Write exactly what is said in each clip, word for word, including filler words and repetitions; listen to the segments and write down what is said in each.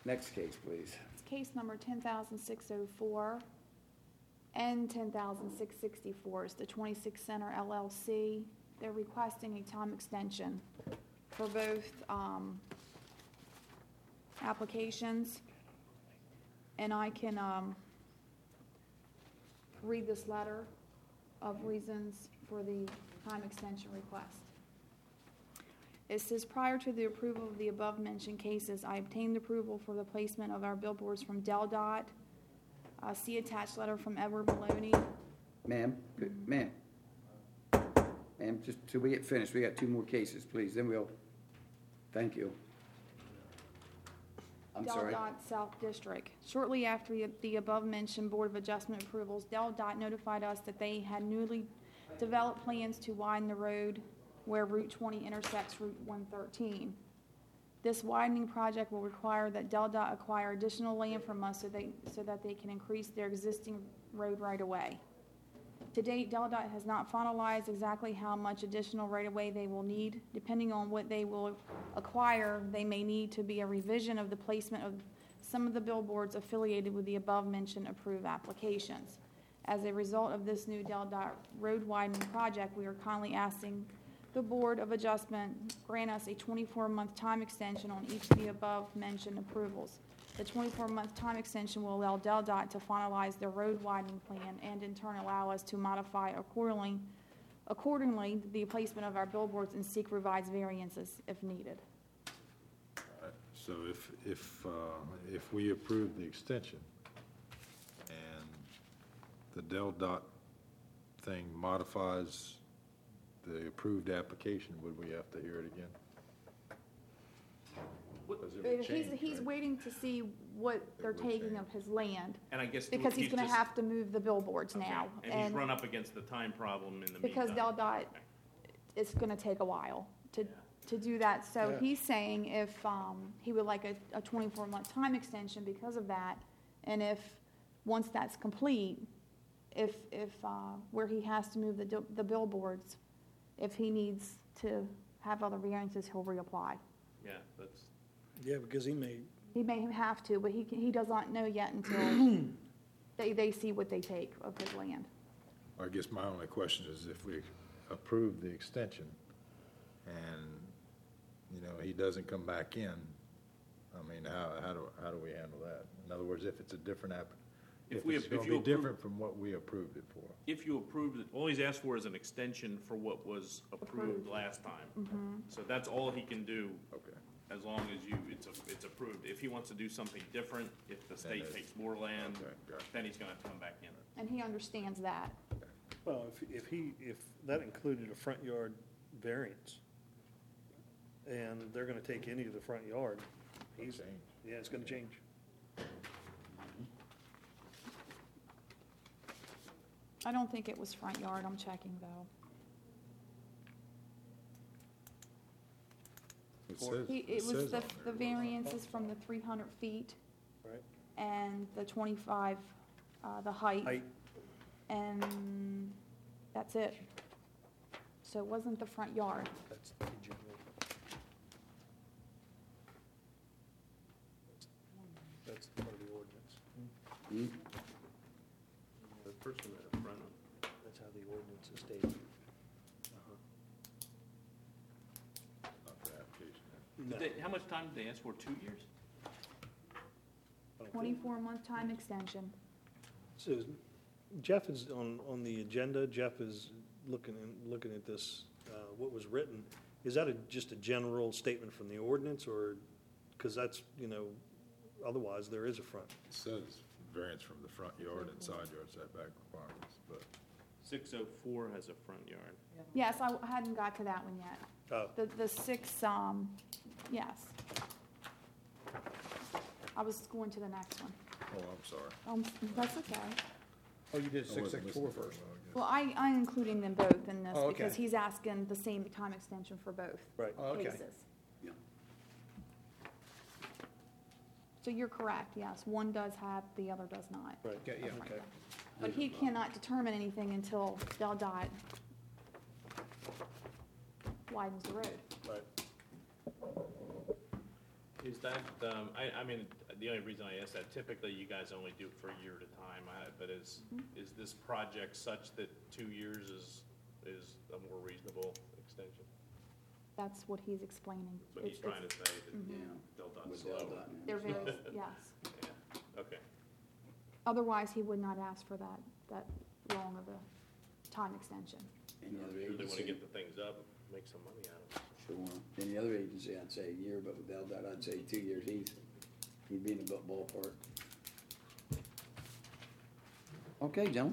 Next case, please. It's case number ten thousand six oh four and ten thousand six sixty-four. It's the twenty-six Center L L C. They're requesting a time extension for both um, applications. And I can um, read this letter of reasons for the time extension request. It says, prior to the approval of the above-mentioned cases, I obtained approval for the placement of our billboards from Del Dot. Uh, see attached letter from Edward Maloney. Ma'am, good- ma'am. Ma'am, just till we get finished, we got two more cases, please, then we'll, thank you. I'm Del sorry. Dot South District. Shortly after the- the above-mentioned Board of Adjustment approvals, Del Dot notified us that they had newly developed plans to widen the road where Route twenty intersects Route one thirteen. This widening project will require that Del Dot acquire additional land from us so they, so that they can increase their existing road right-of-way. To date, Del Dot has not finalized exactly how much additional right-of-way they will need. Depending on what they will acquire, they may need to be a revision of the placement of some of the billboards affiliated with the above-mentioned approved applications. As a result of this new Del Dot road widening project, we are kindly asking the Board of Adjustment grant us a twenty-four month time extension on each of the above-mentioned approvals. The twenty-four month time extension will allow Del Dot to finalize their road widening plan and in turn allow us to modify accordingly, accordingly the placement of our billboards and seek revised variances if needed. Right. So if, if, uh, if we approve the extension and the Del Dot thing modifies the approved application, would we have to hear it again? Because it would He's, change, he's right? waiting to see what they're would taking change. of his land, And I guess because he's gonna just- have to move the billboards okay. now. And he's run up against the time problem in the Because Del meantime. Dot, Okay. it's gonna take a while to, Yeah. to do that. So Yeah. he's saying if, um, he would like a, a twenty-four month time extension because of that. And if, once that's complete, if, if, uh, where he has to move the, do- the billboards, if he needs to have other variances, he'll reapply. Yeah, that's, Yeah, because he may, He may have to, but he, can- he does not know yet until they, they see what they take of his land. I guess my only question is if we approve the extension and, you know, he doesn't come back in, I mean, how, how do, how do we handle that? In other words, if it's a different app, If if we- it's if gonna you be approve- different from what we approved it for. if you approve it, all he's asked for is an extension for what was approved Approved. last time. Mm-hmm. So that's all he can do, Okay. as long as you, it's, a- it's approved. If he wants to do something different, if the state it- takes more land, Okay, gotcha. then he's gonna have to come back in. And he understands that. well, if, if he, if that included a front yard variance, and they're gonna take any of the front yard, he's, Change. yeah, it's gonna change. I don't think it was front yard, I'm checking though. It says- He, it it was says the, on the there. variances from the three hundred feet Right. and the twenty-five, uh, the height. Height, And that's it. So it wasn't the front yard. that's the general. That's part of the ordinance. Hmm? The first one at the front. That's how the ordinance is stated. Not the application. No. Did they- How much time did they ask for? Two years? I don't think- Twenty-four month time extension. So Jeff is on, on the agenda, Jeff is looking, in- looking at this, uh, what was written. Is that a, just a general statement from the ordinance, or, because that's, you know, otherwise there is a front. It says variance from the front yard and side yard setback requirements, but six oh four has a front yard. Yes, I hadn't got to that one yet. Oh, The, the six, um, yes. I was going to the next one. oh, I'm sorry. Um, that's okay. Oh, you did I six wasn't six four listening first. very well, I guess. Well, I, I'm including them both in this Oh, okay. because he's asking the same time extension for both right. Oh, okay. cases. So you're correct, yes. One does have, the other does not. Right. Okay, yeah, That's okay. right. But he cannot determine anything until Del Dot widens the road. Right. Is that, um, I, I mean, the only reason I ask that, typically you guys only do it for a year at a time, I- but is, is this project such that two years is, is a more reasonable extension? That's what he's explaining. That's what he's It's- trying to say, that Yeah. Del With Dot's slow. Del Dot now. They're very, yes. Yeah, okay. Otherwise, he would not ask for that, that long of a time extension. Any other Sure they wanna agency? get the things up, make some money out of it. Sure. Any other agency, I'd say a year, but with L DOT, I'd say two years, he's, he'd be in the ballpark. Okay, gentlemen.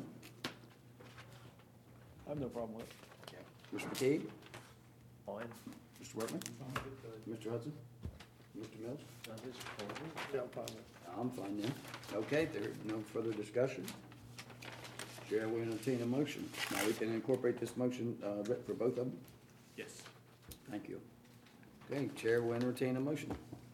I have no problem with it. Mister McKee? Fine. Mister Workman? Mister Hudson? Mister Mills? Yeah, I'm fine with it. I'm fine then. Okay, there, no further discussion. Chair will entertain a motion. Now we can incorporate this motion, uh, for both of them? Yes. Thank you. Okay, Chair will entertain a motion.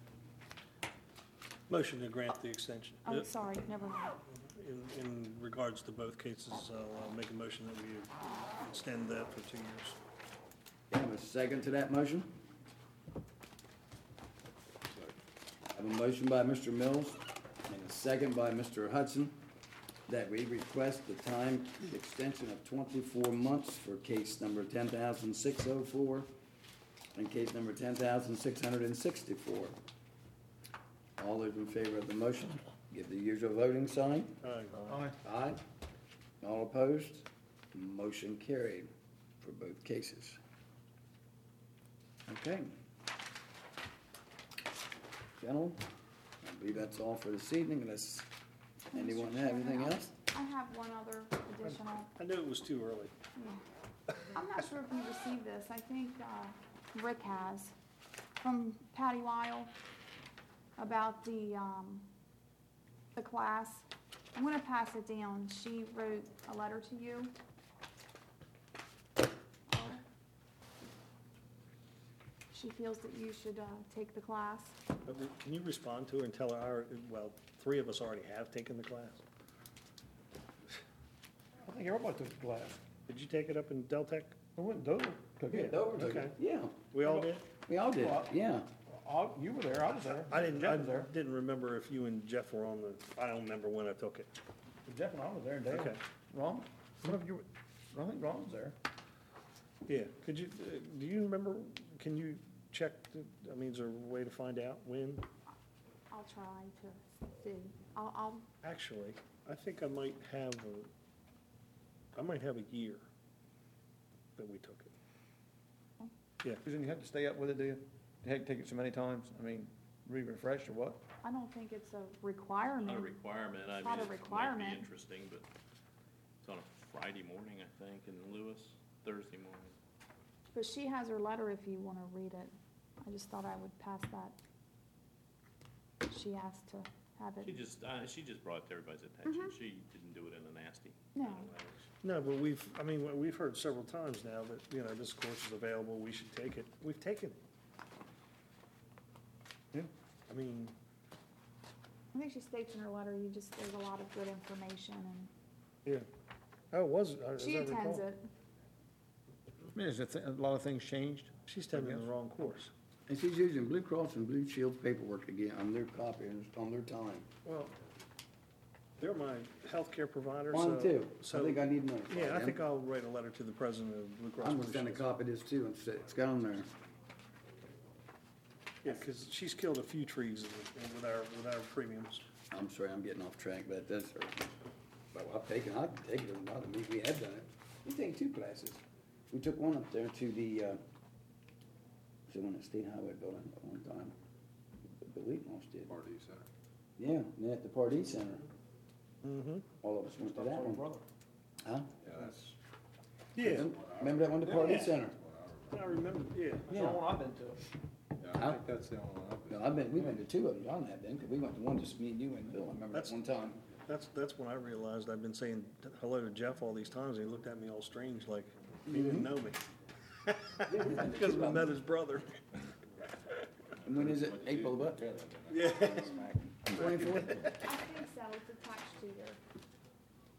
Motion to grant the extension. Oh, Uh, sorry, never mind. In, in regards to both cases, I'll uh, make a motion that we extend that for two years. Have a second to that motion? I have a motion by Mister Mills and a second by Mister Hudson that we request the time extension of twenty-four months for case number ten thousand six oh four and case number ten thousand six hundred and sixty-four. All those in favor of the motion, give the usual voting sign. Aye. Aye. All opposed? Motion carried for both cases. Okay. Gentlemen, I believe that's all for this evening, unless anyone have anything else? I have one other additional. I knew it was too early. I'm not sure if you received this. I think uh, Rick has, from Patty Weil about the, um, the class. I'm gonna pass it down. She wrote a letter to you. She feels that you should uh, take the class. But we- Can you respond to her and tell her, our- well, three of us already have taken the class? I think everybody took the class. Did you take it up in Deltec? I went Dover, took it. Dover took it. Okay. Yeah, We all did? we all did, yeah. I- You were there, I was there. I didn't, Jeff I was there. didn't remember if you and Jeff were on the, I don't remember when I took it. Jeff and I was there, and Dale. Okay. Ron, one of you, I think Ron was there. Yeah, could you, uh, do you remember, can you check, the- I mean, is there a way to find out when? I'll try to see. I'll, I'll, Actually, I think I might have a, I might have a year that we took it. Yeah, Because then you had to stay up with it, do you? You had to take it so many times, I mean, re-refresh or what? I don't think it's a requirement. Not a requirement, I It's mean, not a it might requirement. be interesting, but it's on a Friday morning, I think, in Lewis, Thursday morning. But she has her letter if you want to read it. I just thought I would pass that. She asked to have She it. just, uh, she just brought it to everybody's attention, she didn't do it in a nasty No. kind of way. no, but we've, I mean, we've heard several times now that, you know, this course is available, we should take it. We've taken it. Yeah. I mean, I think she states in her letter, you just, there's a lot of good information and yeah. Oh, it was, uh, as she I attends recall. it. I mean, is it, a lot of things changed? She's taking the guess. wrong course. And she's using Blue Cross and Blue Shield paperwork again on their copy and on their time. Well, they're my healthcare provider, so. Mine too. I so- think I need to notify Yeah, I them. think I'll write a letter to the president of Blue Cross I'm Blue gonna send a Shield. copy of this too, and say- it's got on there. Yeah, because she's killed a few trees with our, with our premiums. I'm sorry, I'm getting off track, but that's, well, I've taken, I've taken it, not me, we have done it. We take two classes. We took one up there to the, uh, to one at the State Highway Building at one time. I believe most did. Party Center. Yeah, and at the Pardee Center, Mm-hmm. all of us went to that one. Huh? Yeah, that's, Yeah, Remember that one, the Pardee Yeah. Center? I remember, yeah. That's the only one I've been to. yeah, I Huh? think that's the only one I've been. No, I've been, we've been to two of them, y'all have been, because we went to one, just me and you and Bill, I remember that That's- one time. That's, that's when I realized I've been saying hello to Jeff all these times, and he looked at me all strange, like he didn't know me. Because we met his brother. And when is it, April what? Yeah. Twenty-fourth? I think so, it's attached to your,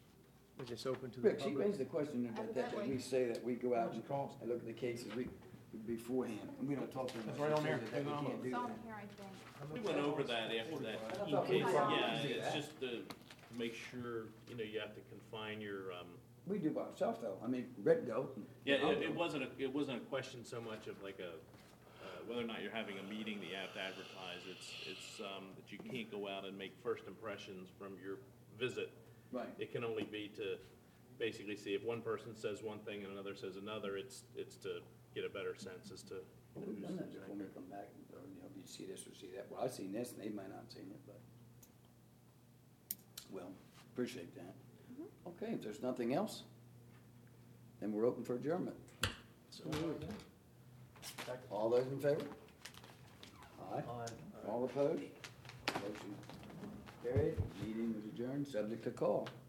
It's just open to the Rick, she public. raised the question that, that, that we say that we go out and and look at the cases, we, beforehand, and we don't talk to them. It's right on there. That we can't do It's on that. here, I think. We went over that after that, I in thought we case, were- yeah, we did it's that. just to make sure, you know, you have to confine your, um, We do by ourselves though, I mean, Rick go. yeah, I'll it, it go. wasn't a, it wasn't a question so much of like a, uh, whether or not you're having a meeting that you have to advertise. It's, it's, um, that you can't go out and make first impressions from your visit. Right. It can only be to basically see if one person says one thing and another says another, it's, it's to get a better sense as to We've who's. done that before, we come back, and, or, you know, you see this or see that, well, I've seen this, and they might not have seen it, but, well, appreciate that. Okay, if there's nothing else, then we're open for adjournment. All those in favor? Aye. All opposed? Motion carried, meeting is adjourned, subject to call.